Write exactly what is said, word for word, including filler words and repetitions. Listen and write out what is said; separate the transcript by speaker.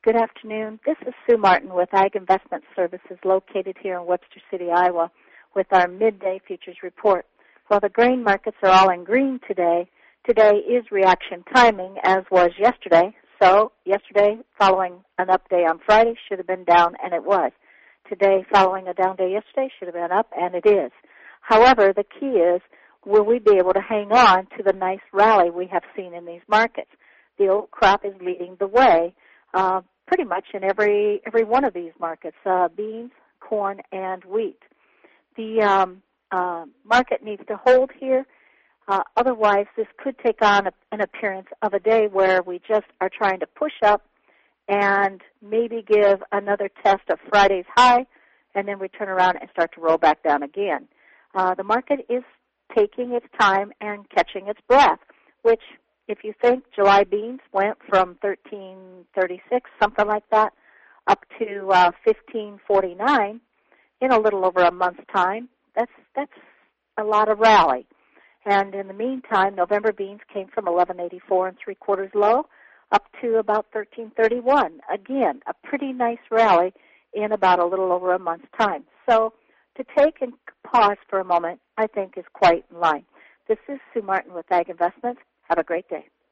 Speaker 1: Good afternoon. This is Sue Martin with Ag Investment Services located here in Webster City, Iowa, with our midday futures report. While the grain markets are all in green today, today is reaction timing, as was yesterday. So yesterday, following an up day on Friday, should have been down, and it was. Today, following a down day yesterday, should have been up, and it is. However, the key is, will we be able to hang on to the nice rally we have seen in these markets? The old crop is leading the way. Uh, pretty much in every every one of these markets, uh, beans, corn, and wheat. The um, uh, market needs to hold here. Uh, otherwise, this could take on a, an appearance of a day where we just are trying to push up and maybe give another test of Friday's high, and then we turn around and start to roll back down again. Uh, the market is taking its time and catching its breath, which, if you think July beans went from thirteen thirty-six, something like that, up to uh, fifteen forty-nine in a little over a month's time, that's that's a lot of rally. And in the meantime, November beans came from eleven eighty-four and three quarters low up to about thirteen thirty-one. Again, a pretty nice rally in about a little over a month's time. So to take and pause for a moment, I think, is quite in line. This is Sue Martin with Ag Investments. Have a great day.